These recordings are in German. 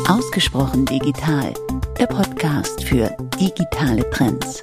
Ausgesprochen digital, der Podcast für digitale Trends.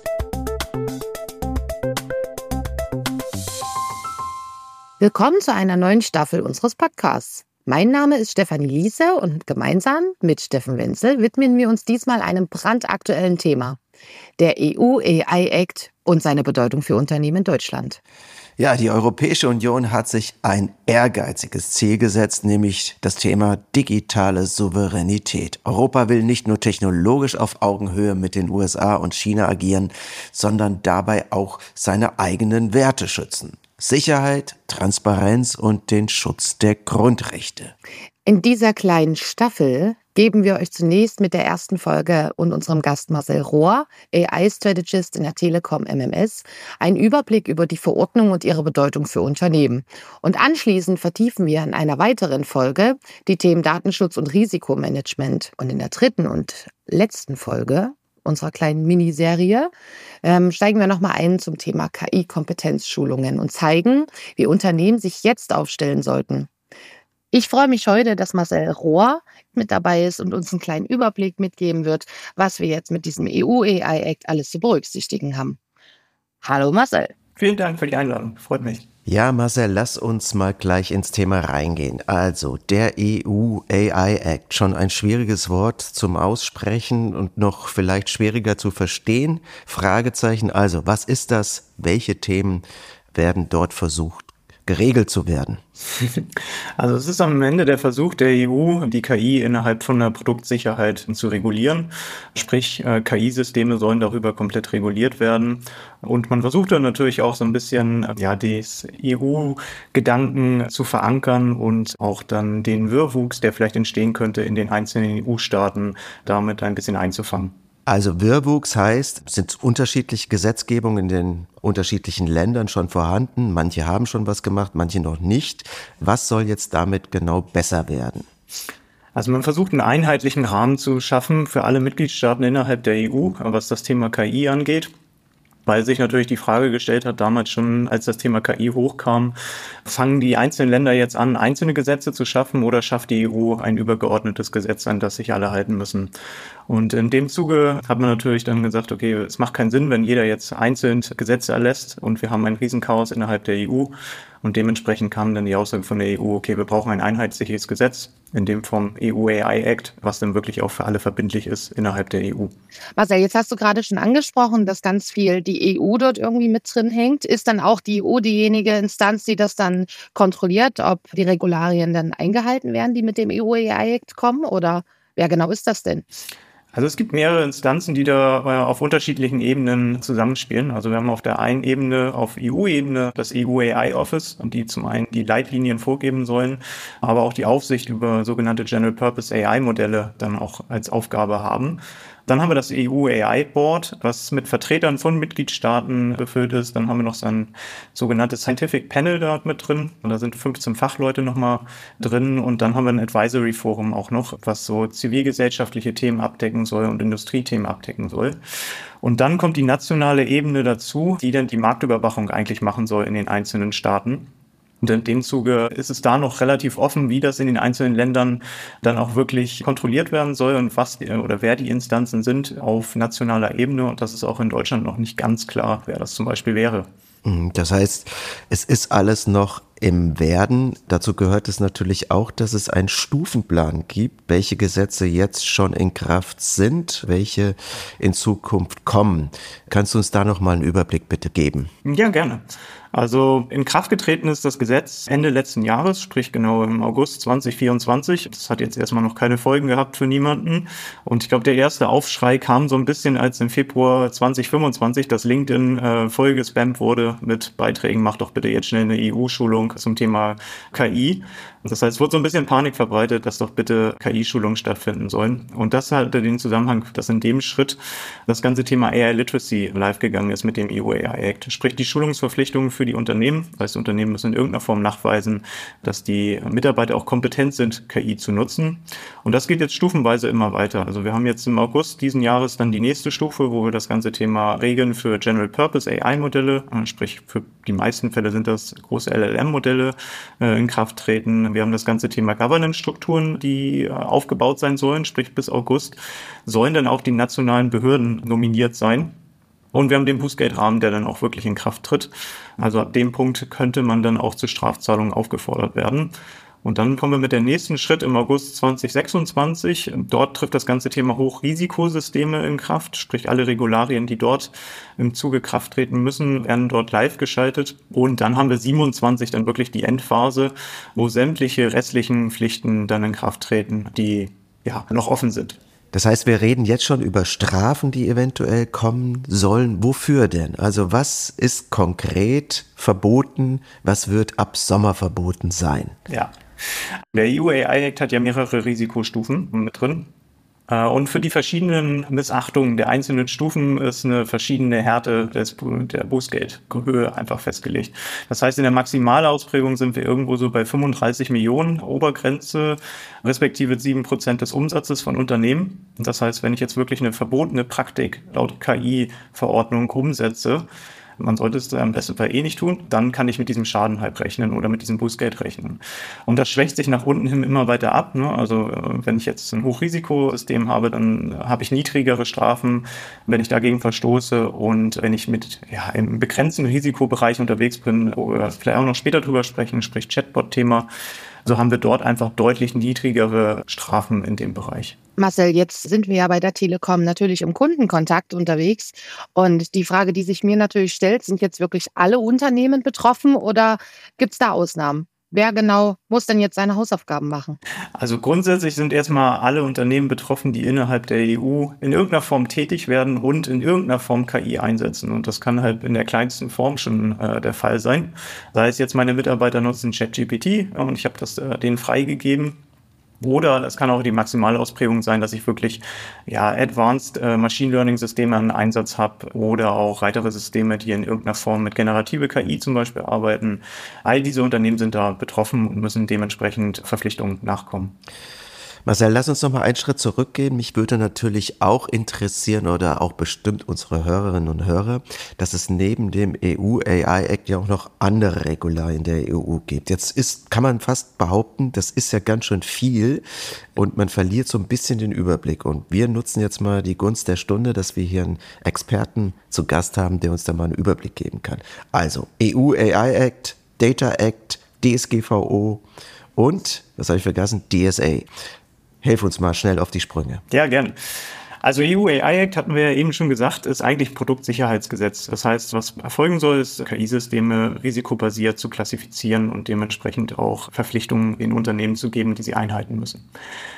Willkommen zu einer neuen Staffel unseres Podcasts. Mein Name ist Stefanie Liese und gemeinsam mit Steffen Wenzel widmen wir uns diesmal einem brandaktuellen Thema, der EU AI Act und seine Bedeutung für Unternehmen in Deutschland. Ja, die Europäische Union hat sich ein ehrgeiziges Ziel gesetzt, nämlich das Thema digitale Souveränität. Europa will nicht nur technologisch auf Augenhöhe mit den USA und China agieren, sondern dabei auch seine eigenen Werte schützen. Sicherheit, Transparenz und den Schutz der Grundrechte. In dieser kleinen Staffel geben wir euch zunächst mit der ersten Folge und unserem Gast Marcel Rohr, AI-Strategist in der Telekom MMS, einen Überblick über die Verordnung und ihre Bedeutung für Unternehmen. Und anschließend vertiefen wir in einer weiteren Folge die Themen Datenschutz und Risikomanagement. Und in der dritten und letzten Folge unserer kleinen Miniserie steigen wir nochmal ein zum Thema KI-Kompetenzschulungen und zeigen, wie Unternehmen sich jetzt aufstellen sollten. Ich freue mich heute, dass Marcel Rohr mit dabei ist und uns einen kleinen Überblick mitgeben wird, was wir jetzt mit diesem EU AI Act alles zu berücksichtigen haben. Hallo Marcel. Vielen Dank für die Einladung, freut mich. Ja, Marcel, lass uns mal gleich ins Thema reingehen. Also, der EU AI Act, schon ein schwieriges Wort zum Aussprechen und noch vielleicht schwieriger zu verstehen. Fragezeichen, also, was ist das? Welche Themen werden dort versucht geregelt zu werden? Also es ist am Ende der Versuch der EU, die KI innerhalb von der Produktsicherheit zu regulieren. Sprich, KI-Systeme sollen darüber komplett reguliert werden. Und man versucht dann natürlich auch so ein bisschen, des EU-Gedanken zu verankern und auch dann den Wirrwuchs, der vielleicht entstehen könnte, in den einzelnen EU-Staaten damit ein bisschen einzufangen. Also Wirrwuchs heißt, sind unterschiedliche Gesetzgebungen in den unterschiedlichen Ländern schon vorhanden. Manche haben schon was gemacht, manche noch nicht. Was soll jetzt damit genau besser werden? Also man versucht einen einheitlichen Rahmen zu schaffen für alle Mitgliedstaaten innerhalb der EU, was das Thema KI angeht. Weil sich natürlich die Frage gestellt hat, damals schon, als das Thema KI hochkam, fangen die einzelnen Länder jetzt an, einzelne Gesetze zu schaffen oder schafft die EU ein übergeordnetes Gesetz, an das sich alle halten müssen? Und in dem Zuge hat man natürlich dann gesagt, okay, es macht keinen Sinn, wenn jeder jetzt einzeln Gesetze erlässt und wir haben ein Riesenchaos innerhalb der EU. Und dementsprechend kam dann die Aussage von der EU, okay, wir brauchen ein einheitliches Gesetz, in dem vom EU AI Act, was dann wirklich auch für alle verbindlich ist innerhalb der EU. Marcel, jetzt hast du gerade schon angesprochen, dass ganz viel die EU dort irgendwie mit drin hängt. Ist dann auch die EU diejenige Instanz, die das dann kontrolliert, ob die Regularien dann eingehalten werden, die mit dem EU AI Act kommen? Oder wer genau ist das denn? Also es gibt mehrere Instanzen, die da auf unterschiedlichen Ebenen zusammenspielen. Also wir haben auf der einen Ebene, auf EU-Ebene, das EU AI Office, die zum einen die Leitlinien vorgeben sollen, aber auch die Aufsicht über sogenannte General Purpose AI-Modelle dann auch als Aufgabe haben. Dann haben wir das EU AI Board, was mit Vertretern von Mitgliedstaaten befüllt ist. Dann haben wir noch so ein sogenanntes Scientific Panel da mit drin. Und da sind 15 Fachleute nochmal drin. Und dann haben wir ein Advisory Forum auch noch, was so zivilgesellschaftliche Themen abdecken soll und Industriethemen abdecken soll. Und dann kommt die nationale Ebene dazu, die dann die Marktüberwachung eigentlich machen soll in den einzelnen Staaten. Und in dem Zuge ist es da noch relativ offen, wie das in den einzelnen Ländern dann auch wirklich kontrolliert werden soll und was oder wer die Instanzen sind auf nationaler Ebene. Und das ist auch in Deutschland noch nicht ganz klar, wer das zum Beispiel wäre. Das heißt, es ist alles noch im Werden. Dazu gehört es natürlich auch, dass es einen Stufenplan gibt, welche Gesetze jetzt schon in Kraft sind, welche in Zukunft kommen. Kannst du uns da noch mal einen Überblick bitte geben? Ja, gerne. Also in Kraft getreten ist das Gesetz Ende letzten Jahres, sprich genau im August 2024. Das hat jetzt erstmal noch keine Folgen gehabt für niemanden. Und ich glaube, der erste Aufschrei kam so ein bisschen, als im Februar 2025 das LinkedIn voll gespammt wurde mit Beiträgen, mach doch bitte jetzt schnell eine EU-Schulung zum Thema KI. Das heißt, es wurde so ein bisschen Panik verbreitet, dass doch bitte KI-Schulungen stattfinden sollen. Und das hatte den Zusammenhang, dass in dem Schritt das ganze Thema AI Literacy live gegangen ist mit dem EU AI Act. Sprich, die Schulungsverpflichtungen für die Unternehmen. Das heißt, Unternehmen müssen in irgendeiner Form nachweisen, dass die Mitarbeiter auch kompetent sind, KI zu nutzen. Und das geht jetzt stufenweise immer weiter. Also wir haben jetzt im August diesen Jahres dann die nächste Stufe, wo wir das ganze Thema Regeln für General Purpose AI-Modelle, sprich für die meisten Fälle sind das große LLM-Modelle, in Kraft treten. Wir haben das ganze Thema Governance-Strukturen, die aufgebaut sein sollen, sprich bis August sollen dann auch die nationalen Behörden nominiert sein. Und wir haben den Bußgeldrahmen, der dann auch wirklich in Kraft tritt. Also ab dem Punkt könnte man dann auch zu Strafzahlungen aufgefordert werden. Und dann kommen wir mit dem nächsten Schritt im August 2026. Dort trifft das ganze Thema Hochrisikosysteme in Kraft, sprich alle Regularien, die dort im Zuge Kraft treten müssen, werden dort live geschaltet. Und dann haben wir 27 dann wirklich die Endphase, wo sämtliche restlichen Pflichten dann in Kraft treten, die ja noch offen sind. Das heißt, wir reden jetzt schon über Strafen, die eventuell kommen sollen. Wofür denn? Also was ist konkret verboten? Was wird ab Sommer verboten sein? Ja. Der EU AI Act hat ja mehrere Risikostufen mit drin. Und für die verschiedenen Missachtungen der einzelnen Stufen ist eine verschiedene Härte der Bußgeldhöhe einfach festgelegt. Das heißt, in der Maximalausprägung sind wir irgendwo so bei 35 Millionen Obergrenze, respektive 7% des Umsatzes von Unternehmen. Und das heißt, wenn ich jetzt wirklich eine verbotene Praktik laut KI-Verordnung umsetze, man sollte es am besten Fall nicht tun, dann kann ich mit diesem Schaden halt rechnen oder mit diesem Bußgeld rechnen. Und das schwächt sich nach unten hin immer weiter ab. Ne? Also wenn ich jetzt ein Hochrisikosystem habe, dann habe ich niedrigere Strafen, wenn ich dagegen verstoße. Und wenn ich im begrenzten Risikobereich unterwegs bin, wo wir vielleicht auch noch später drüber sprechen, sprich Chatbot-Thema, so haben wir dort einfach deutlich niedrigere Strafen in dem Bereich. Marcel, jetzt sind wir ja bei der Telekom natürlich im Kundenkontakt unterwegs. Und die Frage, die sich mir natürlich stellt, sind jetzt wirklich alle Unternehmen betroffen oder gibt es da Ausnahmen? Wer genau muss denn jetzt seine Hausaufgaben machen? Also grundsätzlich sind erstmal alle Unternehmen betroffen, die innerhalb der EU in irgendeiner Form tätig werden und in irgendeiner Form KI einsetzen. Und das kann halt in der kleinsten Form schon der Fall sein. Sei es jetzt, meine Mitarbeiter nutzen ChatGPT und ich habe das denen freigegeben. Oder es kann auch die Maximalausprägung sein, dass ich wirklich Advanced Machine Learning Systeme einen Einsatz habe oder auch weitere Systeme, die in irgendeiner Form mit generative KI zum Beispiel arbeiten. All diese Unternehmen sind da betroffen und müssen dementsprechend Verpflichtungen nachkommen. Marcel, lass uns noch mal einen Schritt zurückgehen. Mich würde natürlich auch interessieren oder auch bestimmt unsere Hörerinnen und Hörer, dass es neben dem EU AI Act ja auch noch andere Regularien der EU gibt. Jetzt kann man fast behaupten, das ist ja ganz schön viel und man verliert so ein bisschen den Überblick. Und wir nutzen jetzt mal die Gunst der Stunde, dass wir hier einen Experten zu Gast haben, der uns da mal einen Überblick geben kann. Also EU AI Act, Data Act, DSGVO und, was habe ich vergessen, DSA. Hilf uns mal schnell auf die Sprünge. Ja, gerne. Also EU AI Act, hatten wir ja eben schon gesagt, ist eigentlich Produktsicherheitsgesetz. Das heißt, was erfolgen soll, ist KI-Systeme risikobasiert zu klassifizieren und dementsprechend auch Verpflichtungen in Unternehmen zu geben, die sie einhalten müssen.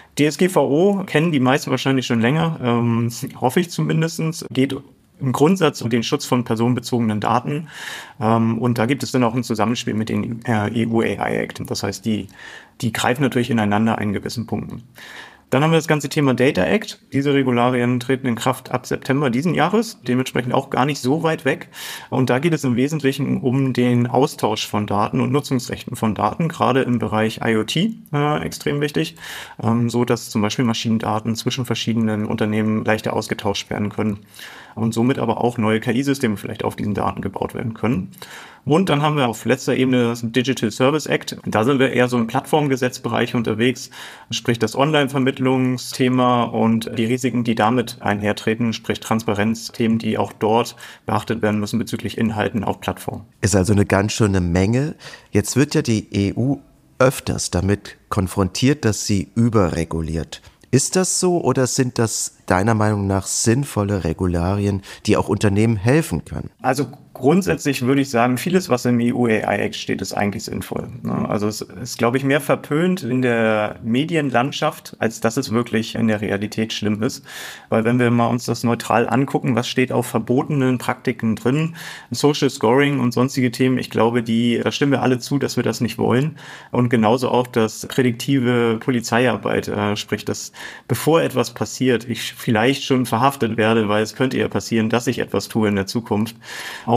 DSGVO kennen die meisten wahrscheinlich schon länger, hoffe ich zumindest, geht im Grundsatz um den Schutz von personenbezogenen Daten. Und da gibt es dann auch ein Zusammenspiel mit den EU AI Act. Das heißt, die greifen natürlich ineinander in gewissen Punkten. Dann haben wir das ganze Thema Data Act. Diese Regularien treten in Kraft ab September diesen Jahres, dementsprechend auch gar nicht so weit weg. Und da geht es im Wesentlichen um den Austausch von Daten und Nutzungsrechten von Daten, gerade im Bereich IoT extrem wichtig, so dass zum Beispiel Maschinendaten zwischen verschiedenen Unternehmen leichter ausgetauscht werden können und somit aber auch neue KI-Systeme vielleicht auf diesen Daten gebaut werden können. Und dann haben wir auf letzter Ebene das Digital Service Act. Da sind wir eher so im Plattformgesetzbereich unterwegs, sprich das Online-Vermittlungsthema und die Risiken, die damit einhertreten, sprich Transparenzthemen, die auch dort beachtet werden müssen bezüglich Inhalten auf Plattformen. Ist also eine ganz schöne Menge. Jetzt wird ja die EU öfters damit konfrontiert, dass sie überreguliert. Ist das so oder sind das deiner Meinung nach sinnvolle Regularien, die auch Unternehmen helfen können? Also grundsätzlich würde ich sagen, vieles, was im EU AI Act steht, ist eigentlich sinnvoll. Also es ist, glaube ich, mehr verpönt in der Medienlandschaft, als dass es wirklich in der Realität schlimm ist. Weil wenn wir mal uns das neutral angucken, was steht auf verbotenen Praktiken drin, Social Scoring und sonstige Themen, ich glaube, da stimmen wir alle zu, dass wir das nicht wollen. Und genauso auch das prädiktive Polizeiarbeit, sprich, dass bevor etwas passiert, ich vielleicht schon verhaftet werde, weil es könnte ja passieren, dass ich etwas tue in der Zukunft. Auch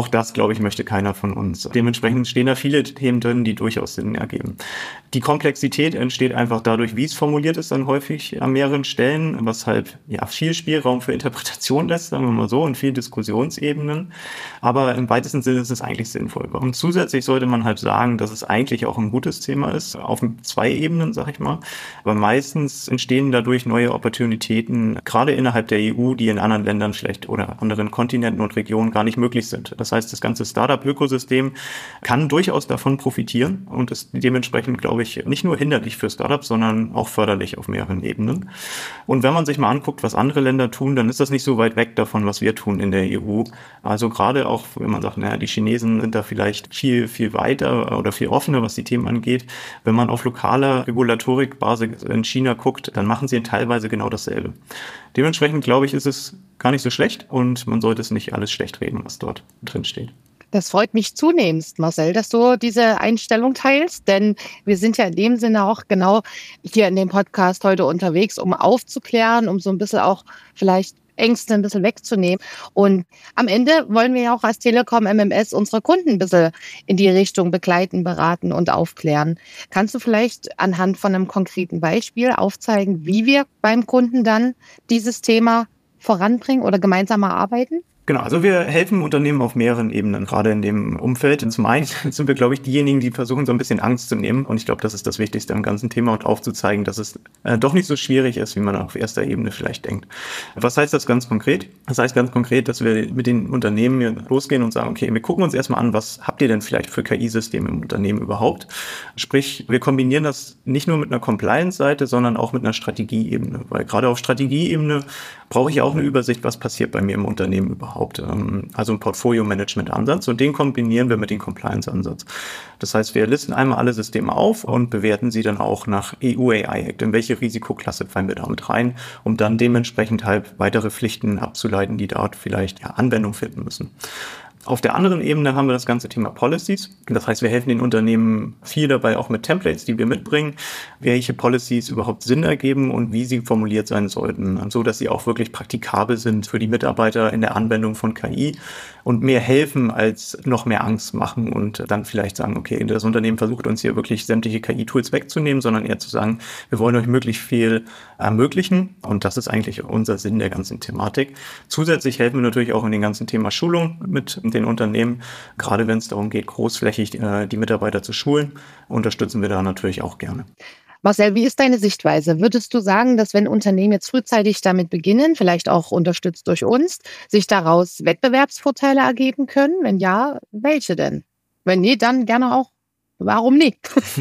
das, glaube ich, möchte keiner von uns. Dementsprechend stehen da viele Themen drin, die durchaus Sinn ergeben. Die Komplexität entsteht einfach dadurch, wie es formuliert ist, dann häufig an mehreren Stellen, was halt viel Spielraum für Interpretation lässt, sagen wir mal so, und viel Diskussionsebenen. Aber im weitesten Sinne ist es eigentlich sinnvoll. Und zusätzlich sollte man halt sagen, dass es eigentlich auch ein gutes Thema ist, auf 2 Ebenen, sag ich mal. Aber meistens entstehen dadurch neue Opportunitäten, gerade innerhalb der EU, die in anderen Ländern vielleicht oder anderen Kontinenten und Regionen gar nicht möglich sind. Das heißt, das ganze Startup-Ökosystem kann durchaus davon profitieren und ist dementsprechend, glaube ich, nicht nur hinderlich für Startups, sondern auch förderlich auf mehreren Ebenen. Und wenn man sich mal anguckt, was andere Länder tun, dann ist das nicht so weit weg davon, was wir tun in der EU. Also gerade auch, wenn man sagt, die Chinesen sind da vielleicht viel, viel weiter oder viel offener, was die Themen angeht. Wenn man auf lokaler Regulatorikbasis in China guckt, dann machen sie teilweise genau dasselbe. Dementsprechend, glaube ich, ist es gar nicht so schlecht und man sollte es nicht alles schlecht reden, was dort drin steht. Das freut mich zunehmend, Marcel, dass du diese Einstellung teilst, denn wir sind ja in dem Sinne auch genau hier in dem Podcast heute unterwegs, um aufzuklären, um so ein bisschen auch vielleicht Ängste ein bisschen wegzunehmen. Und am Ende wollen wir ja auch als Telekom MMS unsere Kunden ein bisschen in die Richtung begleiten, beraten und aufklären. Kannst du vielleicht anhand von einem konkreten Beispiel aufzeigen, wie wir beim Kunden dann dieses Thema voranbringen oder gemeinsam erarbeiten? Genau, also wir helfen Unternehmen auf mehreren Ebenen, gerade in dem Umfeld. Zum einen sind wir, glaube ich, diejenigen, die versuchen, so ein bisschen Angst zu nehmen. Und ich glaube, das ist das Wichtigste am ganzen Thema und aufzuzeigen, dass es doch nicht so schwierig ist, wie man auf erster Ebene vielleicht denkt. Was heißt das ganz konkret? Das heißt ganz konkret, dass wir mit den Unternehmen losgehen und sagen, okay, wir gucken uns erstmal an, was habt ihr denn vielleicht für KI-Systeme im Unternehmen überhaupt? Sprich, wir kombinieren das nicht nur mit einer Compliance-Seite, sondern auch mit einer Strategieebene. Weil gerade auf Strategieebene brauche ich auch eine Übersicht, was passiert bei mir im Unternehmen überhaupt. Also ein Portfolio-Management-Ansatz und den kombinieren wir mit dem Compliance-Ansatz. Das heißt, wir listen einmal alle Systeme auf und bewerten sie dann auch nach EU AI Act. In welche Risikoklasse fallen wir damit rein, um dann dementsprechend halt weitere Pflichten abzuleiten, die dort vielleicht Anwendung finden müssen. Auf der anderen Ebene haben wir das ganze Thema Policies. Das heißt, wir helfen den Unternehmen viel dabei, auch mit Templates, die wir mitbringen, welche Policies überhaupt Sinn ergeben und wie sie formuliert sein sollten, so dass sie auch wirklich praktikabel sind für die Mitarbeiter in der Anwendung von KI und mehr helfen als noch mehr Angst machen und dann vielleicht sagen, okay, das Unternehmen versucht uns hier wirklich sämtliche KI-Tools wegzunehmen, sondern eher zu sagen, wir wollen euch möglichst viel ermöglichen und das ist eigentlich unser Sinn der ganzen Thematik. Zusätzlich helfen wir natürlich auch in dem ganzen Thema Schulung mit den Unternehmen, gerade wenn es darum geht, großflächig die Mitarbeiter zu schulen, unterstützen wir da natürlich auch gerne. Marcel, wie ist deine Sichtweise? Würdest du sagen, dass wenn Unternehmen jetzt frühzeitig damit beginnen, vielleicht auch unterstützt durch uns, sich daraus Wettbewerbsvorteile ergeben können? Wenn ja, welche denn? Wenn nee, dann gerne auch. Warum nicht?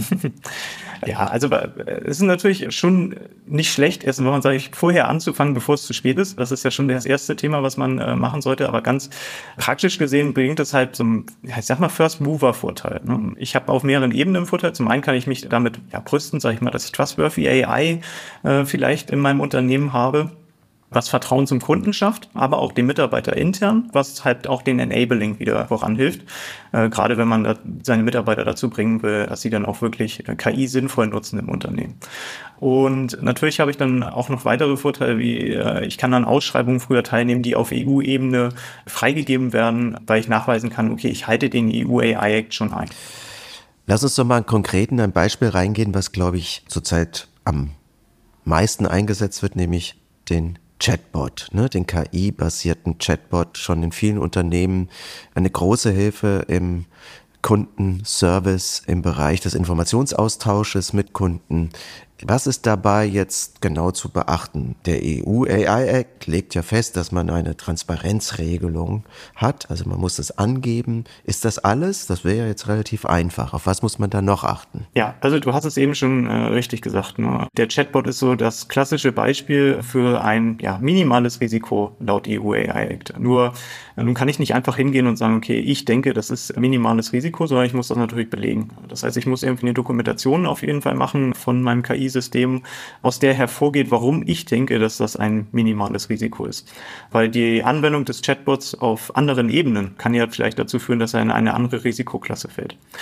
Ja, also es ist natürlich schon nicht schlecht, erst wenn man sagt, vorher anzufangen, bevor es zu spät ist. Das ist ja schon das erste Thema, was man machen sollte. Aber ganz praktisch gesehen bringt es halt so einen, ich sag mal, First-Mover-Vorteil. Ne? Ich habe auf mehreren Ebenen einen Vorteil. Zum einen kann ich mich damit brüsten, sage ich mal, dass ich Trustworthy AI vielleicht in meinem Unternehmen habe, was Vertrauen zum Kunden schafft, aber auch den Mitarbeiter intern, was halt auch den Enabling wieder voranhilft. Gerade wenn man seine Mitarbeiter dazu bringen will, dass sie dann auch wirklich KI sinnvoll nutzen im Unternehmen. Und natürlich habe ich dann auch noch weitere Vorteile, wie ich kann an Ausschreibungen früher teilnehmen, die auf EU-Ebene freigegeben werden, weil ich nachweisen kann, okay, ich halte den EU AI Act schon ein. Lass uns doch mal konkret in ein Beispiel reingehen, was, glaube ich, zurzeit am meisten eingesetzt wird, nämlich den Chatbot, den KI-basierten Chatbot, schon in vielen Unternehmen eine große Hilfe im Kundenservice, im Bereich des Informationsaustausches mit Kunden. Was ist dabei jetzt genau zu beachten? Der EU AI Act legt ja fest, dass man eine Transparenzregelung hat, also man muss das angeben. Ist das alles? Das wäre ja jetzt relativ einfach. Auf was muss man da noch achten? Ja, also du hast es eben schon richtig gesagt. Ne? Der Chatbot ist so das klassische Beispiel für ein minimales Risiko laut EU AI Act. Nur nun kann ich nicht einfach hingehen und sagen, okay, ich denke, das ist minimales Risiko, sondern ich muss das natürlich belegen. Das heißt, ich muss irgendwie eine Dokumentation auf jeden Fall machen von meinem KI-System, aus der hervorgeht, warum ich denke, dass das ein minimales Risiko ist. Weil die Anwendung des Chatbots auf anderen Ebenen kann ja vielleicht dazu führen, dass er in eine andere Risikoklasse fällt.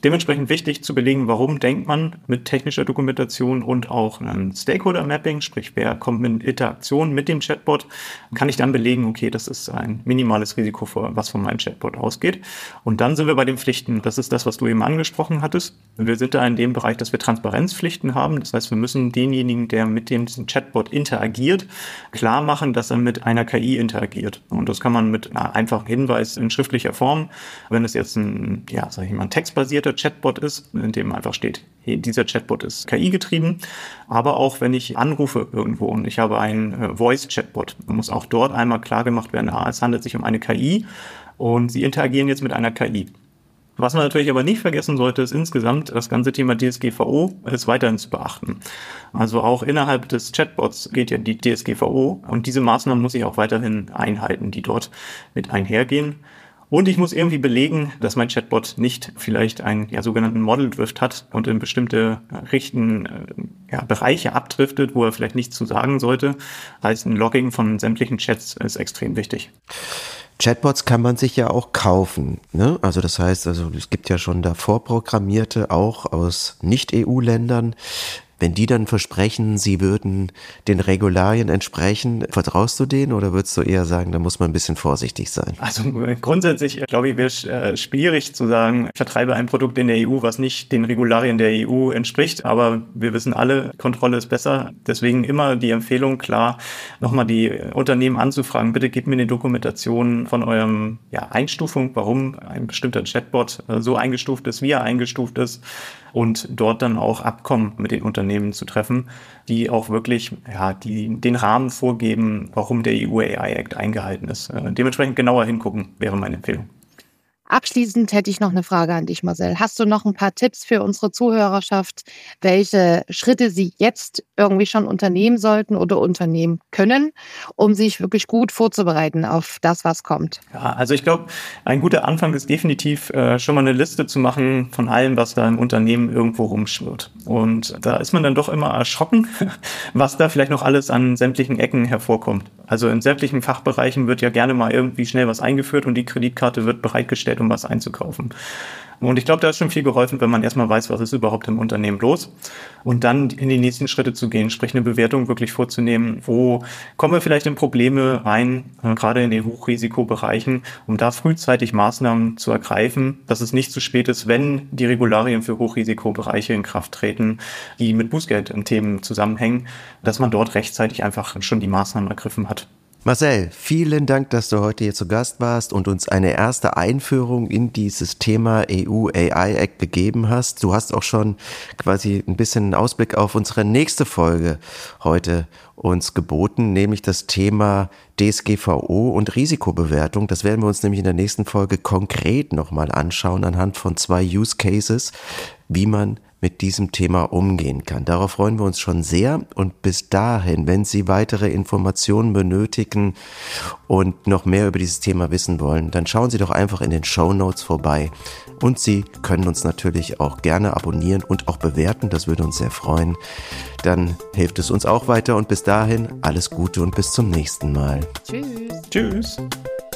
Dementsprechend wichtig zu belegen, warum denkt man mit technischer Dokumentation und auch einem Stakeholder-Mapping, sprich wer kommt in Interaktion mit dem Chatbot, kann ich dann belegen, okay, das ist ein minimales Risiko, was von meinem Chatbot ausgeht. Und dann sind wir bei den Pflichten. Das ist das, was du eben angesprochen hattest. Wir sind da in dem Bereich, dass wir Transparenzpflichten haben. Das heißt, wir müssen denjenigen, der mit dem Chatbot interagiert, klar machen, dass er mit einer KI interagiert. Und das kann man mit einem einfachen Hinweis in schriftlicher Form, wenn es jetzt ein textbasierter Chatbot ist, in dem einfach steht, hey, dieser Chatbot ist KI-getrieben, aber auch wenn ich anrufe irgendwo und ich habe einen Voice-Chatbot, muss auch dort einmal klar gemacht werden, es handelt sich um eine KI und Sie interagieren jetzt mit einer KI. Was man natürlich aber nicht vergessen sollte, ist insgesamt das ganze Thema DSGVO ist weiterhin zu beachten. Also auch innerhalb des Chatbots geht ja die DSGVO und diese Maßnahmen muss ich auch weiterhin einhalten, die dort mit einhergehen. Und ich muss irgendwie belegen, dass mein Chatbot nicht vielleicht einen sogenannten Model Drift hat und in bestimmte Bereiche abdriftet, wo er vielleicht nichts zu sagen sollte. Heißt, ein Logging von sämtlichen Chats ist extrem wichtig. Chatbots kann man sich ja auch kaufen, ne? Also das heißt, es gibt ja schon da vorprogrammierte, auch aus Nicht-EU-Ländern. Wenn die dann versprechen, sie würden den Regularien entsprechen, vertraust du denen oder würdest du eher sagen, da muss man ein bisschen vorsichtig sein? Also grundsätzlich, glaube ich, wäre es schwierig zu sagen, ich vertreibe ein Produkt in der EU, was nicht den Regularien der EU entspricht. Aber wir wissen alle, Kontrolle ist besser. Deswegen immer die Empfehlung, klar, nochmal die Unternehmen anzufragen, bitte gebt mir eine Dokumentation von eurem Einstufung, warum ein bestimmter Chatbot so eingestuft ist, wie er eingestuft ist. Und dort dann auch Abkommen mit den Unternehmen zu treffen, die auch wirklich die den Rahmen vorgeben, warum der EU AI Act eingehalten ist. Dementsprechend genauer hingucken, wäre meine Empfehlung. Abschließend hätte ich noch eine Frage an dich, Marcel. Hast du noch ein paar Tipps für unsere Zuhörerschaft, welche Schritte sie jetzt irgendwie schon unternehmen sollten oder unternehmen können, um sich wirklich gut vorzubereiten auf das, was kommt? Ja, also ich glaube, ein guter Anfang ist definitiv schon mal eine Liste zu machen von allem, was da im Unternehmen irgendwo rumschwirrt. Und da ist man dann doch immer erschrocken, was da vielleicht noch alles an sämtlichen Ecken hervorkommt. Also in sämtlichen Fachbereichen wird ja gerne mal irgendwie schnell was eingeführt und die Kreditkarte wird bereitgestellt, um was einzukaufen. Und ich glaube, da ist schon viel geholfen, wenn man erstmal weiß, was ist überhaupt im Unternehmen los und dann in die nächsten Schritte zu gehen, sprich eine Bewertung wirklich vorzunehmen, wo kommen wir vielleicht in Probleme rein, gerade in den Hochrisikobereichen, um da frühzeitig Maßnahmen zu ergreifen, dass es nicht zu spät ist, wenn die Regularien für Hochrisikobereiche in Kraft treten, die mit Bußgeldthemen zusammenhängen, dass man dort rechtzeitig einfach schon die Maßnahmen ergriffen hat. Marcel, vielen Dank, dass du heute hier zu Gast warst und uns eine erste Einführung in dieses Thema EU AI Act gegeben hast. Du hast auch schon quasi ein bisschen einen Ausblick auf unsere nächste Folge heute uns geboten, nämlich das Thema DSGVO und Risikobewertung. Das werden wir uns nämlich in der nächsten Folge konkret nochmal anschauen anhand von 2 Use Cases, wie man mit diesem Thema umgehen kann. Darauf freuen wir uns schon sehr und bis dahin, wenn Sie weitere Informationen benötigen und noch mehr über dieses Thema wissen wollen, dann schauen Sie doch einfach in den Shownotes vorbei und Sie können uns natürlich auch gerne abonnieren und auch bewerten, das würde uns sehr freuen. Dann hilft es uns auch weiter und bis dahin alles Gute und bis zum nächsten Mal. Tschüss. Tschüss.